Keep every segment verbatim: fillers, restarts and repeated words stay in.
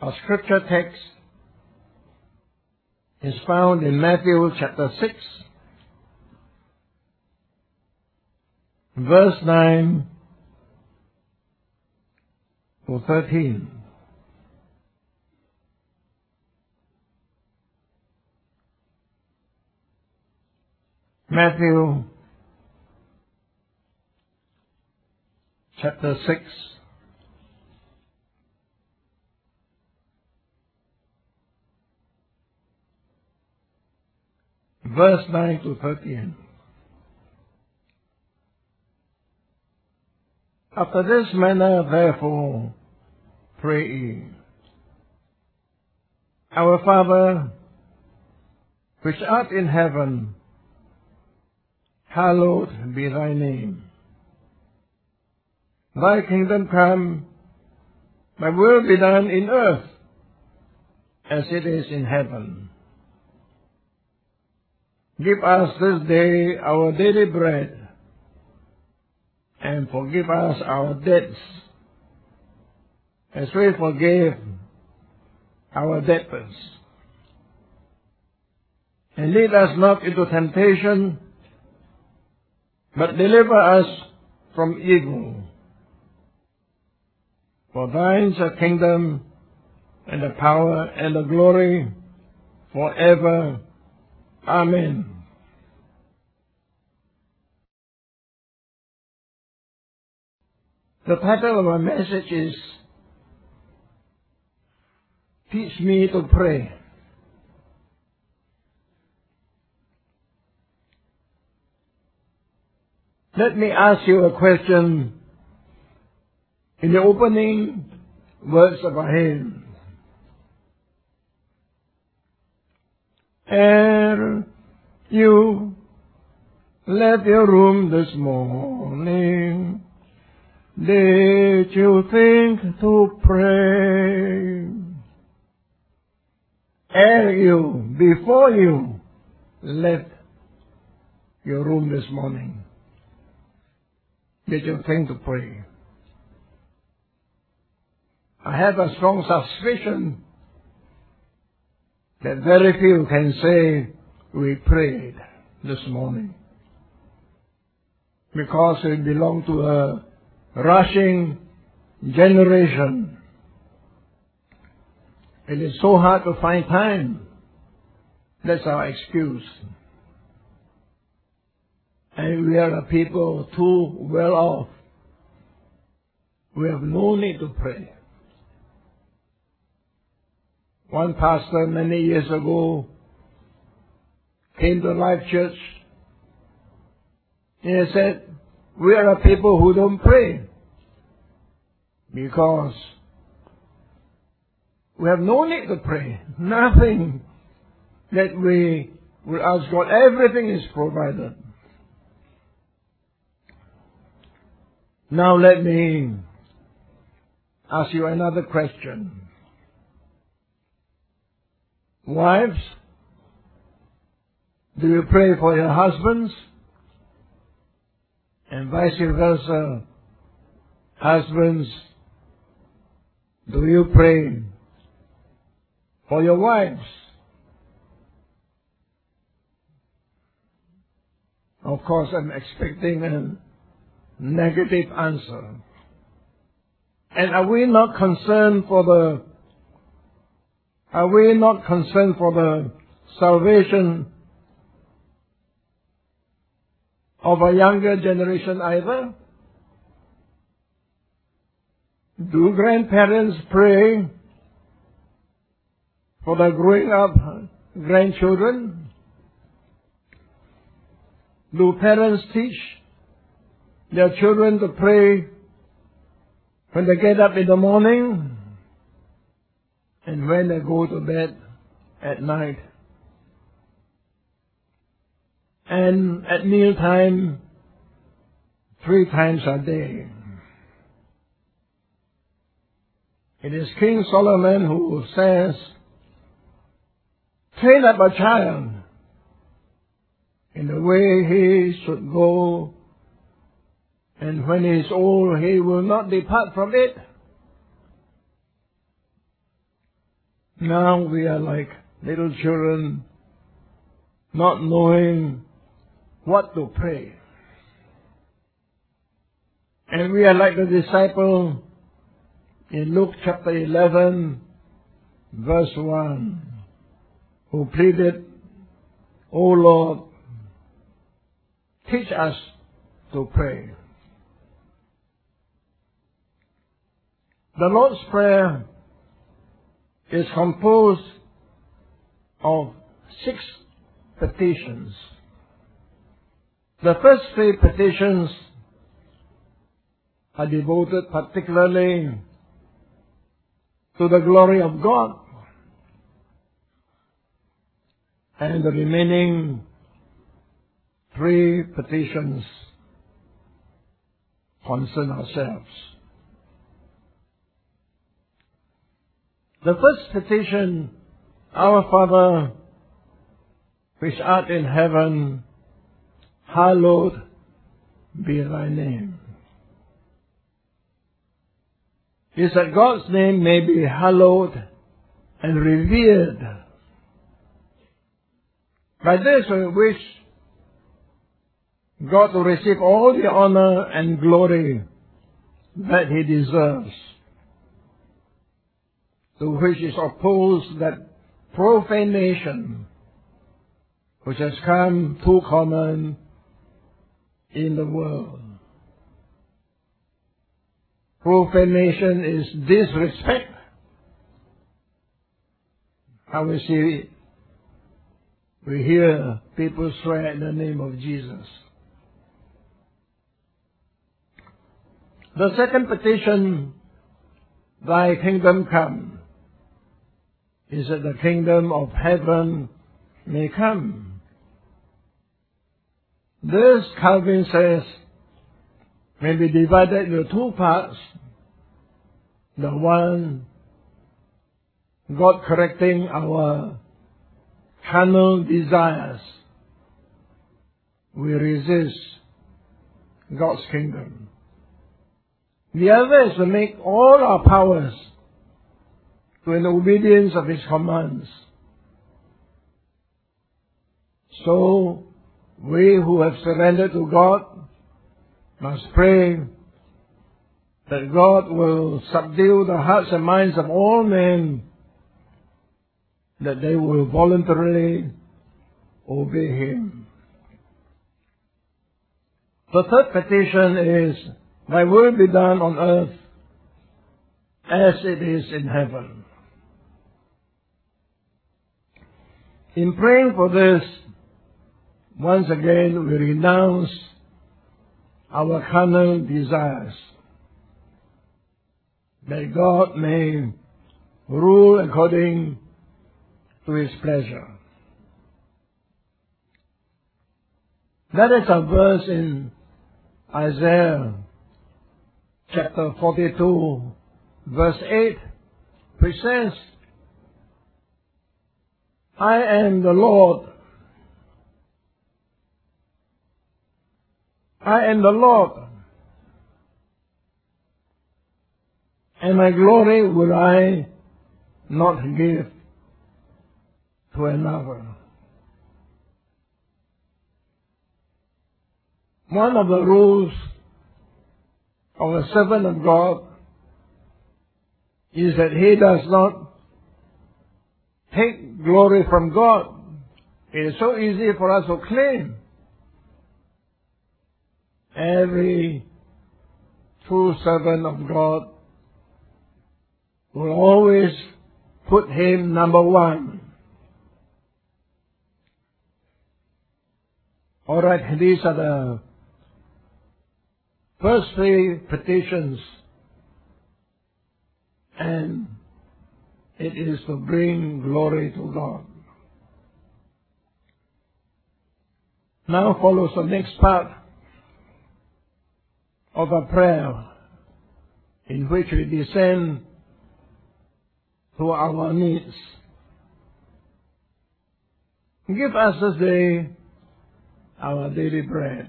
Our scripture text is found in Matthew chapter six, verse nine to thirteen. Matthew chapter six, verse nine to thirteen. After this manner, therefore, pray ye. Our Father, which art in heaven, hallowed be thy name. Thy kingdom come, thy will be done in earth as it is in heaven. Give us this day our daily bread, and forgive us our debts, as we forgive our debtors. And lead us not into temptation, but deliver us from evil. For thine is the kingdom, and the power, and the glory, forever. Amen. The title of my message is Teach Me to Pray. Let me ask you a question in the opening words of a hymn. Ere you left your room this morning, did you think to pray? Ere you, before you left your room this morning, did you think to pray? I have a strong suspicion that very few can say we prayed this morning, because we belong to a rushing generation. It is so hard to find time. That's our excuse. And we are a people too well off. We have no need to pray. One pastor many years ago came to Life Church and he said, we are a people who don't pray because we have no need to pray. Nothing that we will ask God. Everything is provided. Now let me ask you another question. Wives, do you pray for your husbands? And vice versa, husbands, do you pray for your wives? Of course, I'm expecting a negative answer. And are we not concerned for the Are we not concerned for the salvation of a younger generation either? Do grandparents pray for the growing up grandchildren? Do parents teach their children to pray when they get up in the morning and when they go to bed at night? And at mealtime, three times a day. It is King Solomon who says, train up a child in the way he should go, and when he is old, he will not depart from it. Now we are like little children, not knowing what to pray. And we are like the disciple in Luke chapter eleven, verse one, who pleaded, "O Lord, teach us to pray." The Lord's Prayer is composed of six petitions. The first three petitions are devoted particularly to the glory of God, and the remaining three petitions concern ourselves. The first petition, "Our Father, which art in heaven, hallowed be thy name," is that God's name may be hallowed and revered. By this we wish God to receive all the honor and glory that He deserves, to which is opposed that profanation which has come too common in the world. Profanation is disrespect. How we see, we hear people swear in the name of Jesus. The second petition, "Thy kingdom come," is that the kingdom of heaven may come. This, Calvin says, may be divided into two parts. The one, God correcting our carnal desires. We resist God's kingdom. The other is to make all our powers to an obedience of His commands. So, we who have surrendered to God must pray that God will subdue the hearts and minds of all men, that they will voluntarily obey Him. The third petition is, "Thy will be done on earth as it is in heaven." In praying for this, once again we renounce our carnal desires, that God may rule according to His pleasure. That is a verse in Isaiah chapter forty-two, verse eight, which says, "I am the Lord. I am the Lord, and my glory will I not give to another." One of the rules of a servant of God is that he does not take glory from God. It is so easy for us to claim. Every true servant of God will always put Him number one. All right, these are the first three petitions, and it is to bring glory to God. Now follows the next part of a prayer in which we descend to our needs. Give us this day our daily bread.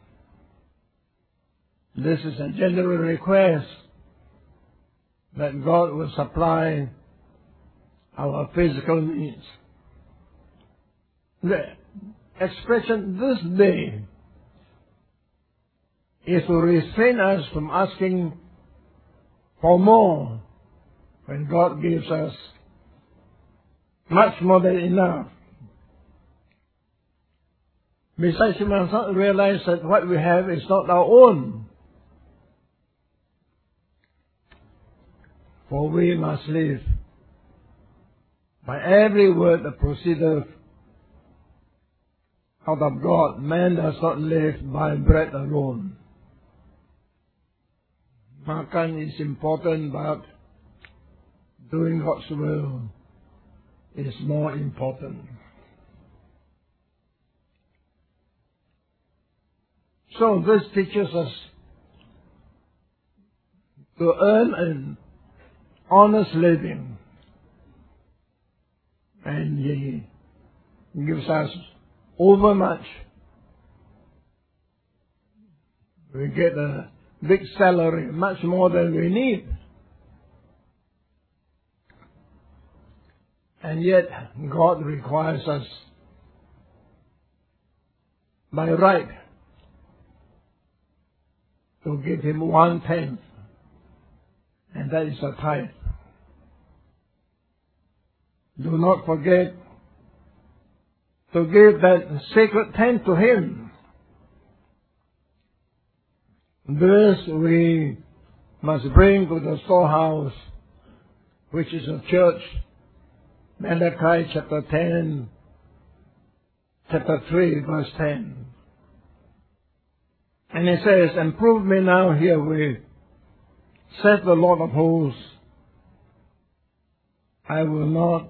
This is a general request that God will supply our physical needs. The expression this day is to restrain us from asking for more when God gives us much more than enough. Besides, we must not realize that what we have is not our own. For we must live by every word that proceedeth out of God. Man does not live by bread alone. Makan is important, but doing God's will is more important. So this teaches us to earn an honest living, and He gives us overmuch. We get a big salary, much more than we need. And yet God requires us by right to give Him one tenth, and that is a tithe. Do not forget to give that sacred tenth to Him. This we must bring to the storehouse, which is a church. Malachi chapter ten, chapter three, verse ten. And it says, "And prove me now herewith, saith the Lord of hosts, I will not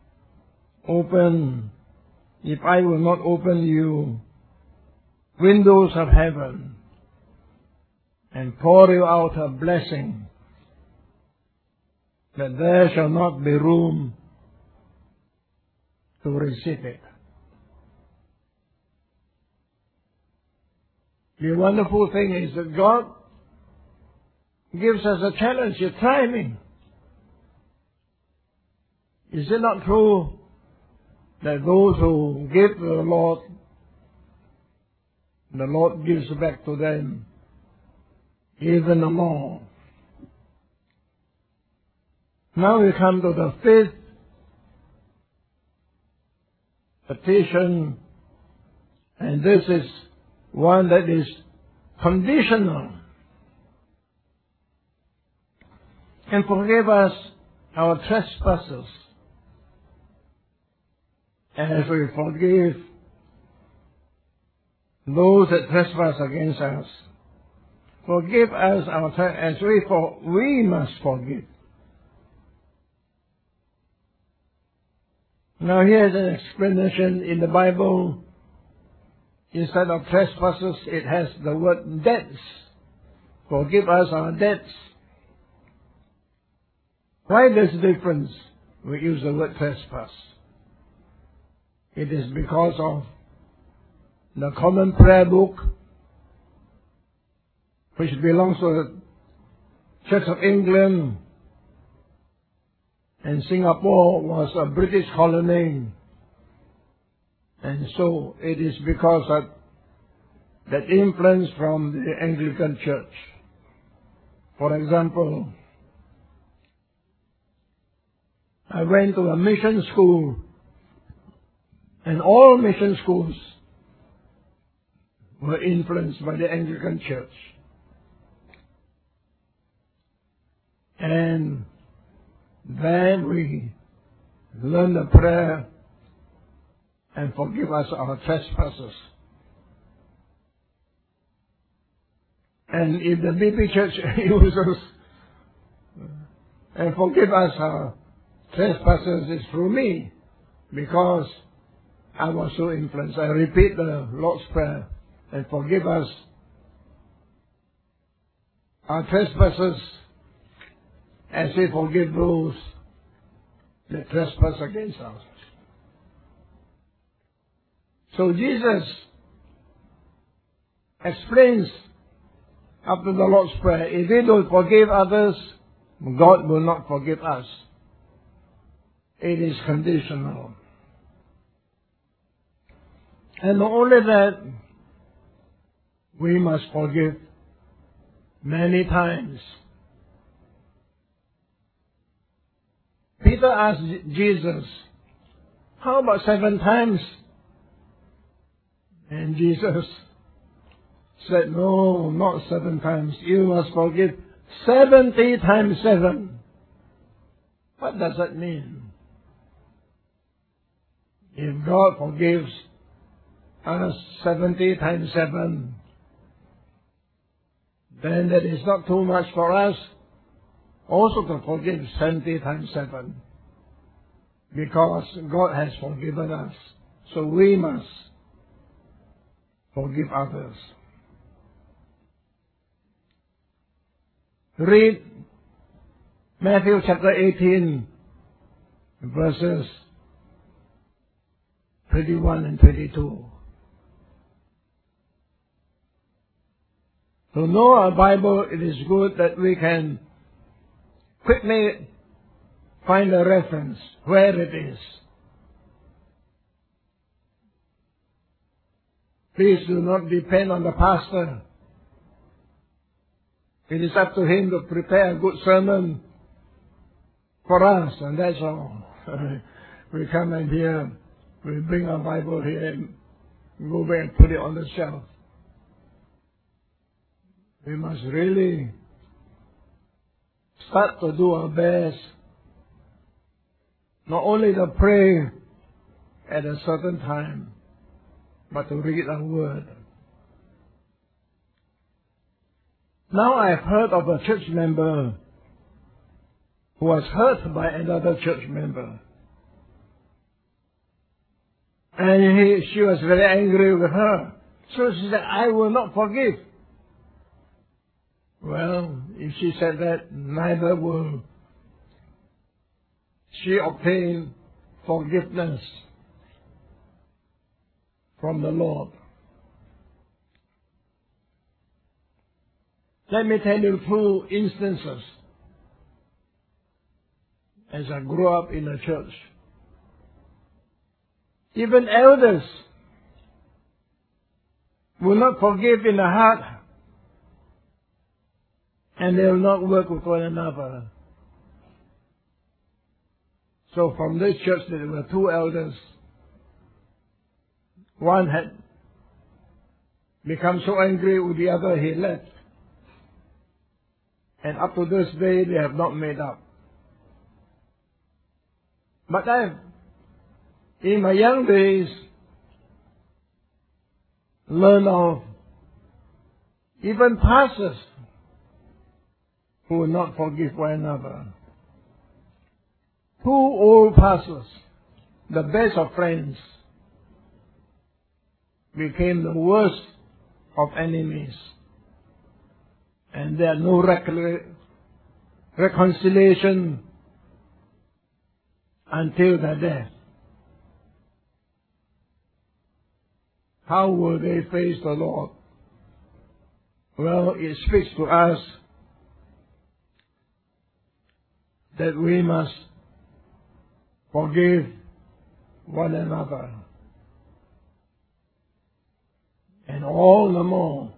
open, if I will not open you windows of heaven, and pour you out a blessing, that there shall not be room to receive it." The wonderful thing is that God gives us a challenge. You try me. Is it not true that those who give to the Lord, the Lord gives back to them even more? Now we come to the fifth petition, and this is one that is conditional. And forgive us our trespasses as we forgive those that trespass against us. Forgive us our trespasses as we for we must forgive. Now here's an explanation in the Bible. Instead of trespasses, it has the word debts. Forgive us our debts. Why this difference? We use the word trespass. It is because of the Common Prayer Book, which belongs to the Church of England, and Singapore was a British colony. And so it is because of that influence from the Anglican Church. For example, I went to a mission school, and all mission schools were influenced by the Anglican Church. And then we learn the prayer, and forgive us our trespasses. And if the B P Church uses and forgive us our trespasses, it's through me, because I was so influenced. I repeat the Lord's Prayer, and forgive us our trespasses as we forgive those that trespass against us. So Jesus explains after the Lord's Prayer, if we don't forgive others, God will not forgive us. It is conditional. And not only that, we must forgive many times. Peter asked Jesus, how about seven times? And Jesus said, no, not seven times. You must forgive seventy times seven. What does that mean? If God forgives us seventy times seven, then that is not too much for us also to forgive seventy times seven. Because God has forgiven us. So we must forgive others. Read Matthew chapter eighteen, verses twenty-one and twenty-two. To know our Bible, it is good that we can quickly find a reference where it is. Please do not depend on the pastor. It is up to him to prepare a good sermon for us, and that's all. We come in here, we bring our Bible here and go back and put it on the shelf. We must really start to do our best, not only to pray at a certain time, but to read our word. Now I've heard of a church member who was hurt by another church member. And he, she was very angry with her. So she said, I will not forgive. Well, if she said that, neither will she obtain forgiveness from the Lord. Let me tell you two instances as I grew up in the church. Even elders will not forgive in the heart, and they will not work with one another. So from this church there were two elders. One had become so angry with the other he left. And up to this day they have not made up. But I have, in my young days, learned of even pastors who will not forgive one another. Two old pastors, the best of friends, became the worst of enemies. And there are no recon- reconciliation until their death. How will they face the Lord? Well, it speaks to us that we must forgive one another. And all the more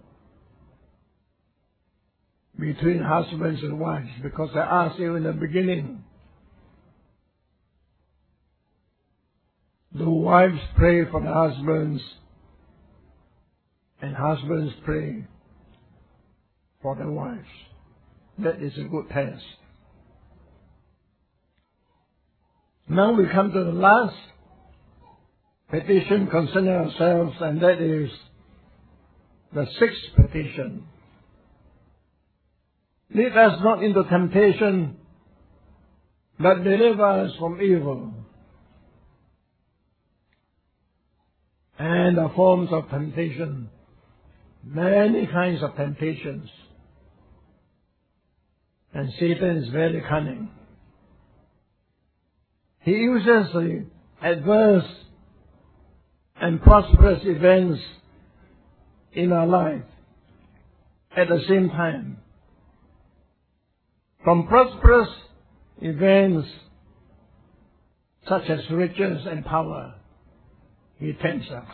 between husbands and wives, because I asked you in the beginning, do wives pray for the husbands and husbands pray for the wives? That is a good test. Now we come to the last petition concerning ourselves, and that is the sixth petition. Lead us not into temptation, but deliver us from evil. And the forms of temptation, many kinds of temptations. And Satan is very cunning. He uses the adverse and prosperous events in our life at the same time. From prosperous events such as riches and power, he tempts us.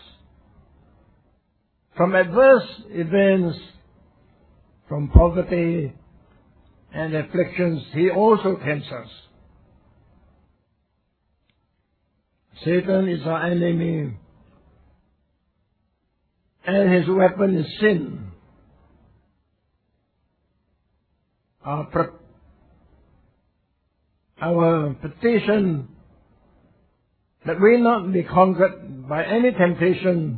From adverse events, from poverty and afflictions, he also tempts us. Satan is our enemy, and his weapon is sin. Our, pre- our petition that we not be conquered by any temptation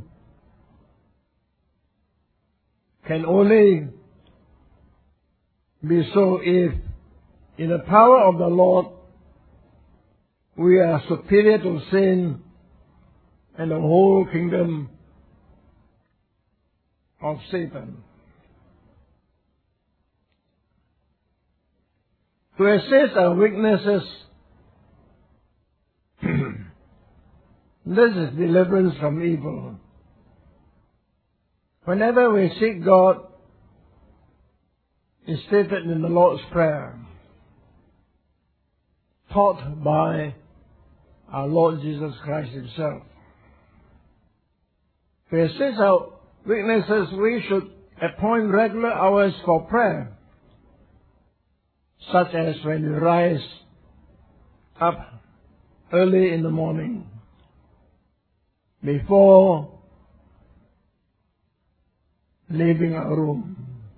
can only be so if, in the power of the Lord, we are superior to sin and the whole kingdom of Satan. To assess our weaknesses, this is deliverance from evil. Whenever we seek God, it's stated in the Lord's Prayer, taught by our Lord Jesus Christ himself. To assess our weaknesses, we should appoint regular hours for prayer, such as when we rise up early in the morning, before leaving our room.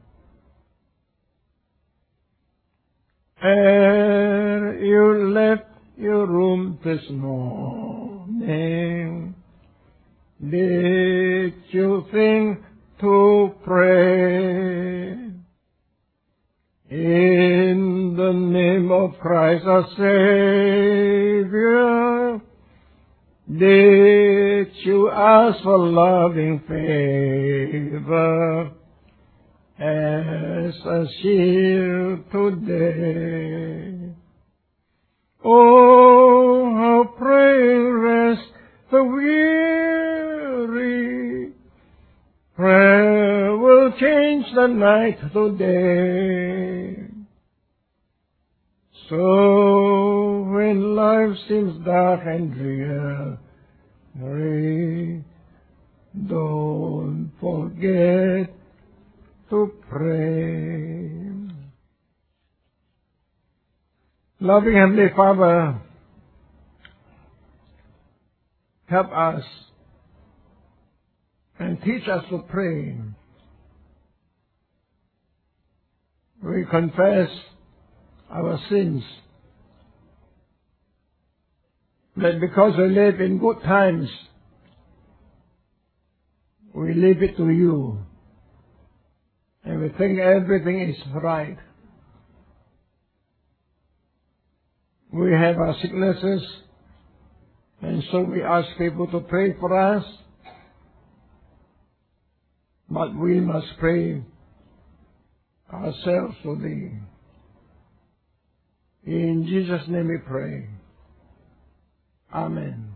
Ere you left your room this morning, did you think to pray? In the name of Christ our Savior, did you ask for loving favor as a shield today? Oh, how praying rest the weary, prayer will change the night to day. So when life seems dark and dreary, don't forget to pray. Loving Heavenly Father, help us and teach us to pray. We confess our sins, that because we live in good times, we leave it to you, and we think everything is right. We have our sicknesses, and so we ask people to pray for us, but we must pray ourselves to Thee. In Jesus' name we pray. Amen.